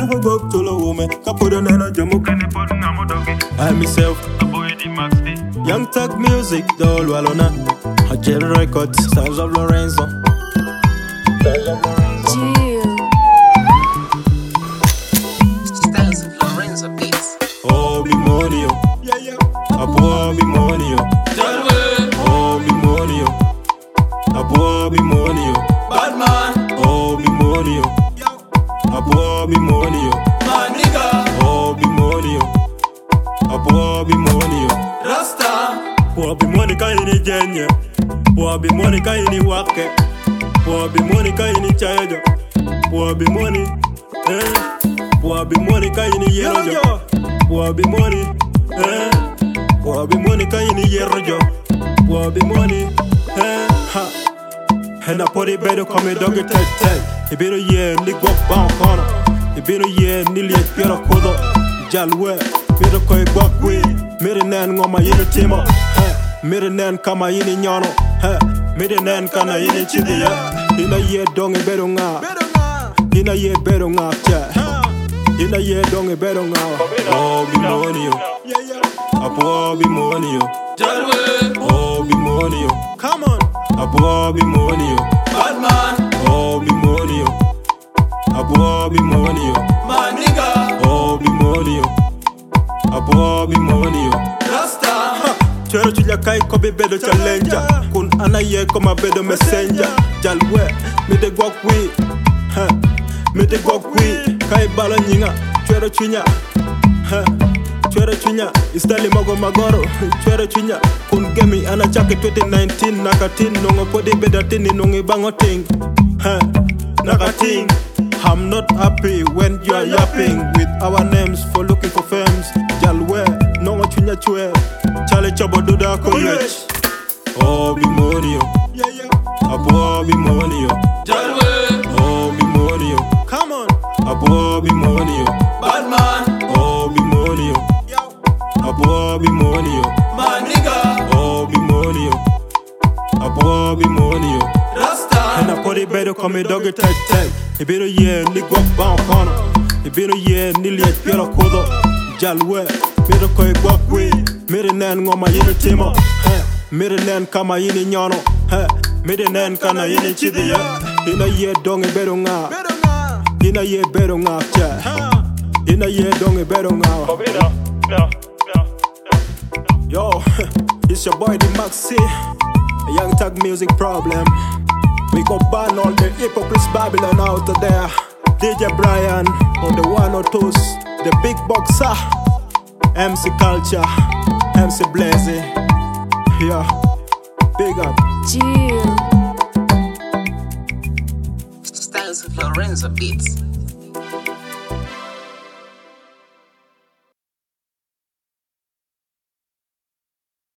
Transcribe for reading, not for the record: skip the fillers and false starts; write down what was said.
never go to the woman. Kapuda nana jamu kani pod ngamo dogi. I myself, a boy di maxi. Young Tag Music, the whole walona. Hajel Records, Styles of Lorenzo. Styles of Lorenzo beats. Oh, be money, yo. Yeah, yeah. A boy, be money, yo. Oh, be money, yo. A boy, be money, yo. Bad man. Oh, be money, yo. A boy, be money, yo. My nigga. Oh, be money, yo. A boy, be money, yo. Rasta. Boy, be money, kaini jenye. Boy, be money, kaini wake. Boy, be money, kaini chayo. Boy, be money, Boy, be money, kaini yero. Boy, be money, Boy, be money, kaini yero. Boy, be money, ha. And I put it better, come a dog, tell. He better, yeah, nigga, bound corner. He better, yeah, nearly a piano coda. Jalwe, better koi walk with. Mere nan ngoma yini timo. Mere nan kama yini nyono. Mere nan kana yini chidi ya. Ina ye donge better nga. Ina ye better nga, Ina ye donge better nga. Oh, be money, yo. Apo be money, yo. Oh, be money, yo. Come on. Apo be money, yo. Bad man. Oh, be money, yo. Apo be money, yo. My nigga. Oh, be money, yo. Apo be money, yo. Rasta. Chero chulia kai kobe bedo challenger. Kun anaye koma bedo messenger. Jalwe, me de gok we. Me de gok we. Kai bala nyinga. Chero chunya. Chero chunya. Istali mago magoro. Chero chunya. Kun gemi ana chake 2019 nakatin nongo podi bedatini nongi bango ting. Nakating. I'm not happy when you are yapping with our names for looking for firms. Jalwe, no chunya chwe. Chale chabo duda koyech. Oh, be money, yo. Abo be money, yo. Jalwe. Oh, be money, yo. Come on. Abo be money, yo. Bad man. Oh, be money, yo. Abo be money, yo. My nigga. Oh, be money, yo. Abo be money, yo. Rasta. And I put it better, come a dog, tell. He better, yeah, nigga, bound corner. He better, yeah, nearly a piano coda. Jalwe, better koi walk with. Mere nan ngoma yini timo. Mere nan kama yini nyono. Mere nan kana yini chidi ya. Ina ye donge better nga. Ina ye better nga, Ina ye donge better nga. Yo, it's your boy, the Maxi. A Young Tag Music Problem. We go ban all the hypocrites Babylon out of there. DJ Brian on the 102s. The big boxer. MC Culture. MC Blazy. Yeah. Big up. Styles of Lorenzo beats.